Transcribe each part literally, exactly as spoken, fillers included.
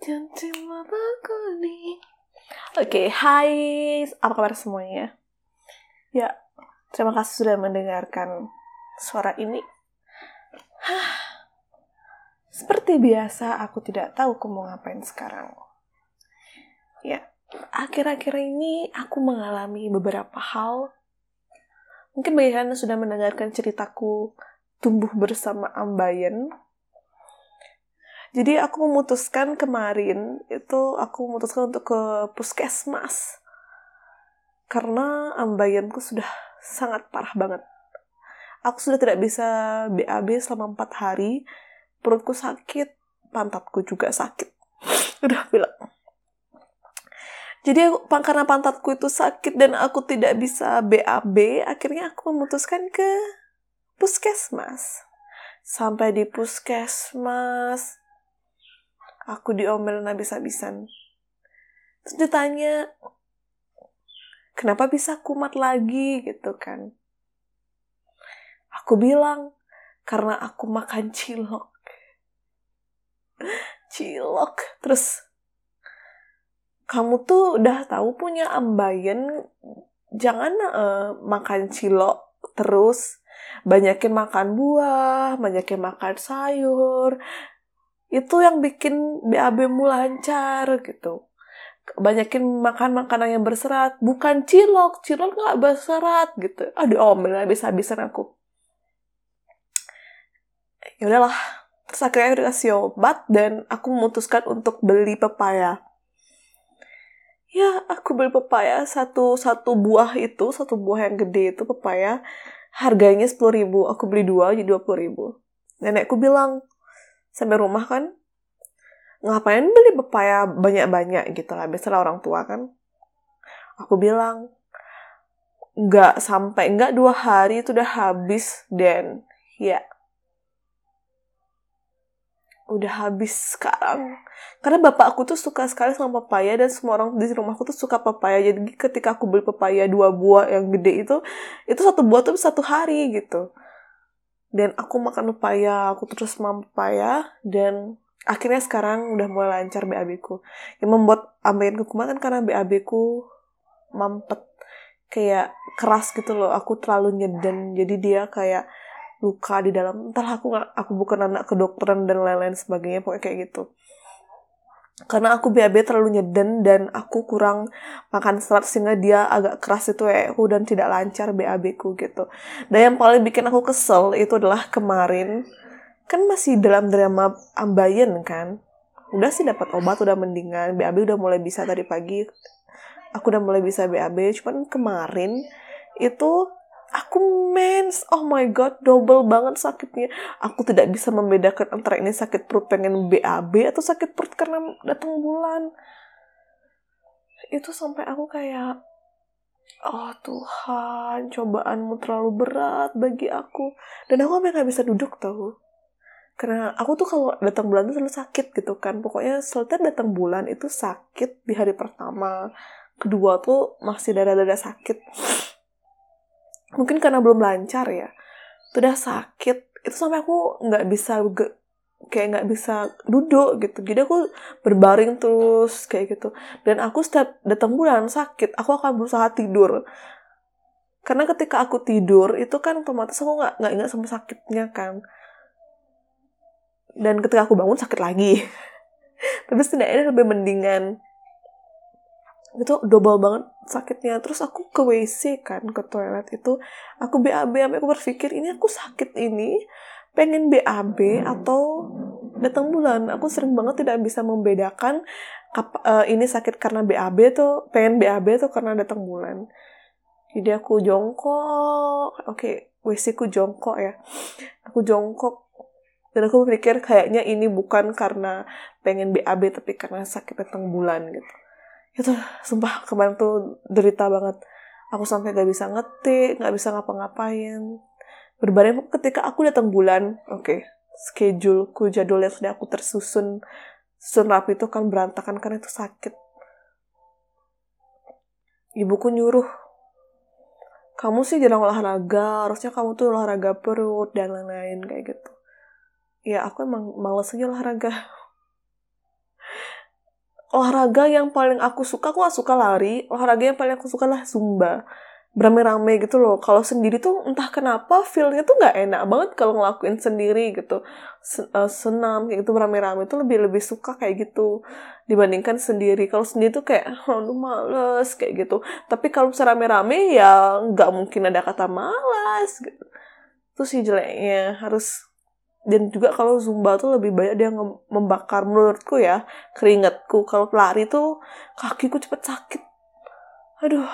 Cantik mataku nih. Oke, hai, apa kabar semuanya? Ya, terima kasih sudah mendengarkan suara ini. Hah, seperti biasa, aku tidak tahu aku mau ngapain sekarang. Ya, akhir-akhir ini aku mengalami beberapa hal. Mungkin bagi kalian sudah mendengarkan ceritaku tumbuh bersama Ambayan. Jadi aku memutuskan kemarin, itu aku memutuskan untuk ke puskesmas. Karena ambayanku sudah sangat parah banget. Aku sudah tidak bisa B A B selama empat hari. Perutku sakit, pantatku juga sakit. Udah bilang. Jadi aku, karena pantatku itu sakit dan aku tidak bisa B A B, akhirnya aku memutuskan ke puskesmas. Sampai di puskesmas, aku diomelin habis-habisan. Terus ditanya, kenapa bisa kumat lagi gitu kan? Aku bilang, karena aku makan cilok. Cilok. Terus, kamu tuh udah tahu punya ambayan, jangan uh, makan cilok terus. Banyakin makan buah, banyakin makan sayur. Itu yang bikin B A B-mu lancar gitu. Banyakin makan makanan yang berserat, bukan cilok. Cilok nggak berserat gitu. Aduh, omel habis-habisan aku. Ya udahlah. Terus akhirnya dikasih obat dan aku memutuskan untuk beli pepaya. Ya, aku beli pepaya satu satu buah itu, satu buah yang gede itu pepaya. Harganya sepuluh ribu. Aku beli dua jadi dua puluh ribu. Nenekku bilang, sampai rumah kan, ngapain beli pepaya banyak-banyak gitu lah. Biasalah orang tua kan. Aku bilang, nggak sampai, nggak dua hari itu udah habis. Dan ya, udah habis sekarang. Karena bapak aku tuh suka sekali sama pepaya dan semua orang di rumahku tuh suka pepaya. Jadi ketika aku beli pepaya dua buah yang gede itu, itu satu buah tuh satu hari gitu. Dan aku makan pepaya, aku terus makan pepaya, dan akhirnya sekarang udah mulai lancar B A B-ku. Yang membuat ambayanku kumat kan karena B A B-ku mampet. Kayak keras gitu loh, aku terlalu nyeden. Jadi dia kayak luka di dalam. Entah aku gak, aku bukan anak kedokteran dan lain-lain sebagainya, pokoknya kayak gitu. Karena aku B A B terlalu nyeden dan aku kurang makan serat sehingga dia agak keras itu ya aku dan tidak lancar B A B-ku gitu. Dan yang paling bikin aku kesel itu adalah kemarin kan masih dalam drama ambayan kan. Udah sih dapat obat udah mendingan, B A B udah mulai bisa tadi pagi. Aku udah mulai bisa B A B, cuman kemarin itu aku mens, oh my god, double banget sakitnya. Aku tidak bisa membedakan antara ini sakit perut pengen B A B atau sakit perut karena datang bulan. Itu sampai aku kayak, oh Tuhan, cobaanmu terlalu berat bagi aku. Dan aku sampai gak bisa duduk tau. Karena aku tuh kalau datang bulan tuh selalu sakit gitu kan. Pokoknya selalu datang bulan itu sakit di hari pertama. Kedua tuh masih dada-dada sakit. Mungkin karena belum lancar ya, itu udah sakit, itu sampai aku nggak bisa ge- kayak nggak bisa duduk gitu, jadi aku berbaring terus kayak gitu. Dan aku setiap datang bulan sakit, aku akan berusaha tidur, karena ketika aku tidur itu kan otomatis aku nggak nggak ingat sama sakitnya kan, dan ketika aku bangun sakit lagi. Tapi setidaknya lebih mendingan. Itu double banget sakitnya. Terus aku ke W C kan, ke toilet itu aku B A B, sampai aku berpikir ini aku sakit ini pengen B A B atau datang bulan. Aku sering banget tidak bisa membedakan kap, uh, ini sakit karena B A B tuh pengen B A B tuh karena datang bulan. Jadi aku jongkok, oke, okay, W C ku jongkok ya, aku jongkok dan aku berpikir kayaknya ini bukan karena pengen B A B tapi karena sakit datang bulan gitu. Itu sumpah kemarin tuh derita banget. Aku sampai gak bisa ngetik, gak bisa ngapa-ngapain. Berbaring ketika aku datang bulan, oke, okay, scheduleku, jadwalnya sudah aku tersusun susun rapi itu kan berantakan karena itu sakit. Ibuku nyuruh, kamu sih jarang olahraga, harusnya kamu tuh olahraga perut dan lain-lain kayak gitu. Ya aku emang males aja olahraga. olahraga yang paling aku suka, aku gak suka lari. Olahraga yang paling aku suka lah Zumba. Berame-rame gitu loh. Kalau sendiri tuh entah kenapa feel-nya tuh gak enak banget kalau ngelakuin sendiri gitu. Senam kayak gitu, berame-rame tuh lebih-lebih suka kayak gitu dibandingkan sendiri. Kalau sendiri tuh kayak aduh males kayak gitu. Tapi kalau bisa rame-rame ya gak mungkin ada kata malas gitu. Itu sih jeleknya. Harus. Dan juga kalau Zumba tuh lebih banyak dia membakar menurutku ya keringatku. Kalau lari tuh kakiku cepet sakit. Aduh.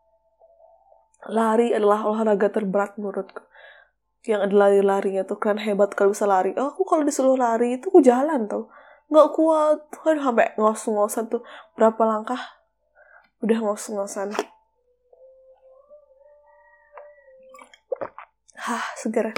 Lari adalah olahraga terberat menurutku. Yang ada lari-larinya tuh keren hebat kalau bisa lari. Oh, aku kalau disuruh lari itu aku jalan tau. Nggak kuat. Aduh, sampai ngos-ngosan tuh. Berapa langkah udah ngos-ngosan. Hah, segar.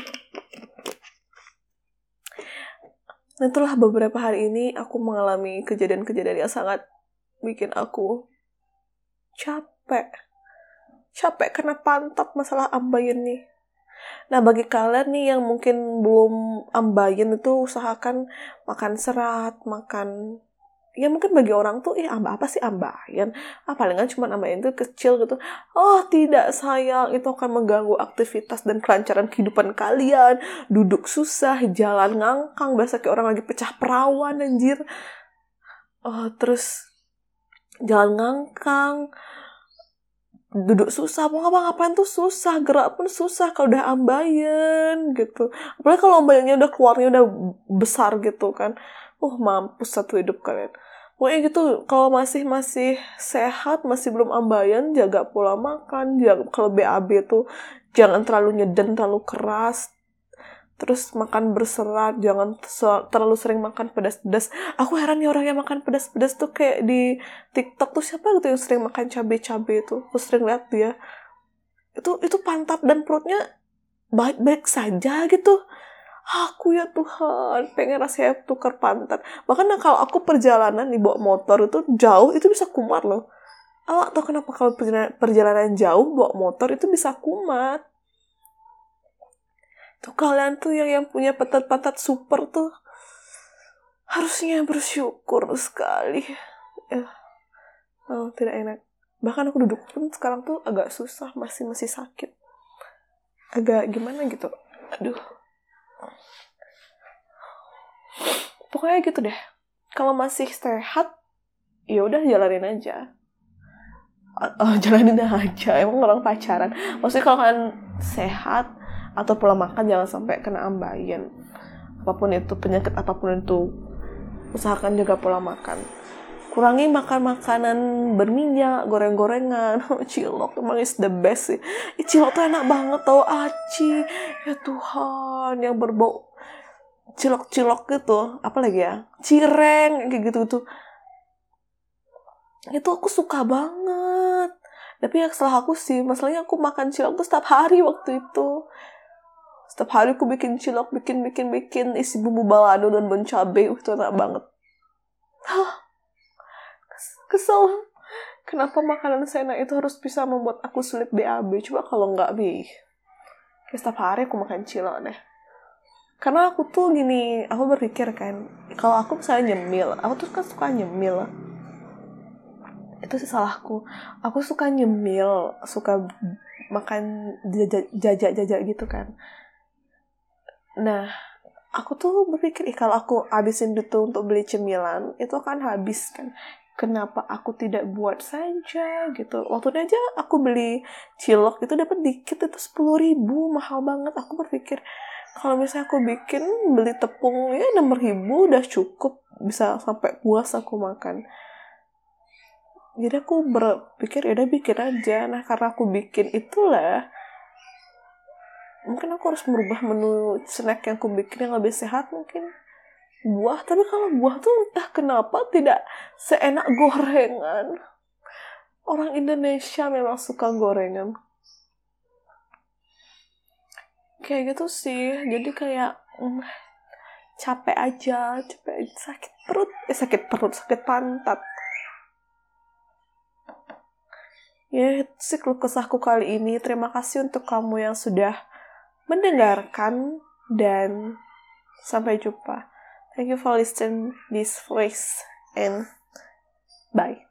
Nah, itulah beberapa hari ini aku mengalami kejadian-kejadian yang sangat bikin aku capek. Capek karena pantat masalah ambayan nih. Nah, bagi kalian nih yang mungkin belum ambayan itu usahakan makan serat, makan... Ya mungkin bagi orang tuh, eh amba apa sih ambayan? Ah, palingan cuma ambayan itu kecil gitu. Oh tidak sayang, itu akan mengganggu aktivitas dan kelancaran kehidupan kalian. Duduk susah, jalan ngangkang, biasa kayak orang lagi pecah perawan anjir. Oh, terus jalan ngangkang, duduk susah, mau ngapa-ngapain tuh susah, gerak pun susah kalau udah ambayan gitu. Apalagi kalau ambayannya udah keluarnya udah besar gitu kan. Uh, mampus satu hidup kalian. Pokoknya gitu, kalau masih masih sehat, masih belum ambayan, jaga pola makan. Jaga, kalau B A B tuh jangan terlalu nyeden, terlalu keras. Terus makan berserat, jangan terlalu sering makan pedas-pedas. Aku heran ya orang yang makan pedas-pedas tuh kayak di TikTok tuh siapa gitu yang sering makan cabai-cabai itu. Aku sering lihat dia. Itu itu pantat dan perutnya baik-baik saja gitu. Aku ya Tuhan, pengen rasanya tukar pantat. Bahkan kalau aku perjalanan di bawa motor itu jauh, itu bisa kumat loh. Awak tau kenapa kalau perjalanan, perjalanan jauh bawa motor itu bisa kumat. Tuh kalian tuh yang, yang punya pantat-pantat super tuh harusnya bersyukur sekali. Eh, oh, tidak enak. Bahkan aku duduk pun sekarang tuh agak susah, masih masih sakit. Agak gimana gitu. Aduh. Pokoknya gitu deh. Kalau masih sehat, ya udah jalanin aja. Oh, jalanin aja. Emang orang pacaran. Maksudnya kalau kalian sehat atau pola makan jangan sampai kena ambayan. Apapun itu, penyakit apapun itu, usahakan jaga pola makan. Kurangi makan makanan berminyak, goreng-gorengan. Cilok emang is the best sih. Cilok tuh enak banget tau, aci. Ya Tuhan, yang berbau cilok-cilok gitu, apa lagi ya, cireng kayak gitu-gitu, itu aku suka banget. Tapi ya salah aku sih, masalahnya aku makan cilok tuh setiap hari waktu itu. Setiap hari aku bikin cilok, bikin bikin bikin isi bumbu balado dan bon cabe, uh, itu enak banget. Hah, kesel. Kenapa makanan seenak itu harus bisa membuat aku sulit B A B? Coba kalau nggak bi, setiap hari aku makan cilok deh. Karena aku tuh gini, aku berpikir kan, kalau aku misalnya nyemil, aku tuh kan suka nyemil. Itu sih salahku. Aku suka nyemil, suka makan jajak-jajak gitu kan. Nah, aku tuh berpikir, eh, kalau aku habisin itu untuk beli cemilan, itu akan habis kan. Kenapa aku tidak buat saja gitu. Waktu aja aku beli cilok itu dapat dikit, itu sepuluh ribu, mahal banget. Aku berpikir, kalau misalnya aku bikin, beli tepung, ya enam ribu udah cukup. Bisa sampai puas aku makan. Jadi aku berpikir, ya udah bikin aja. Nah, karena aku bikin itulah, mungkin aku harus merubah menu snack yang aku bikin yang lebih sehat mungkin. Buah, tapi kalau buah tuh entah kenapa tidak seenak gorengan. Orang Indonesia memang suka gorengan. Kayak gitu sih, jadi kayak mm, capek aja, capek aja, sakit perut, eh sakit perut, sakit pantat. Ya, itu sih keluh kesahku kali ini. Terima kasih untuk kamu yang sudah mendengarkan dan sampai jumpa. Thank you for listening this voice and Bye.